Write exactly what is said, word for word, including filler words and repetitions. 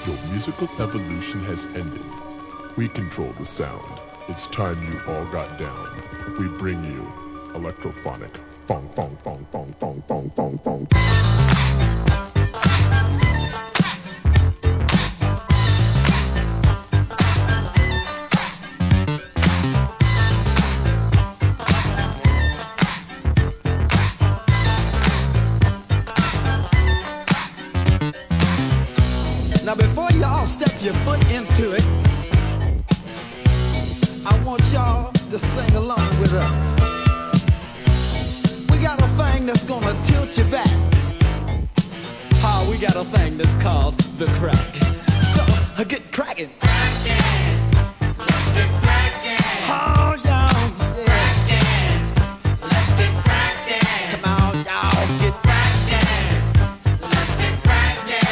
Your musical evolution has ended. We control the sound. It's time you all got down. We bring you electrophonic. Fong, fong, fong, fong, fong, fong, fong, fong. Now before you all step your foot into it, I want y'all to sing along with us. We got a thing that's gonna tilt you back. How we got a thing that's called the crack.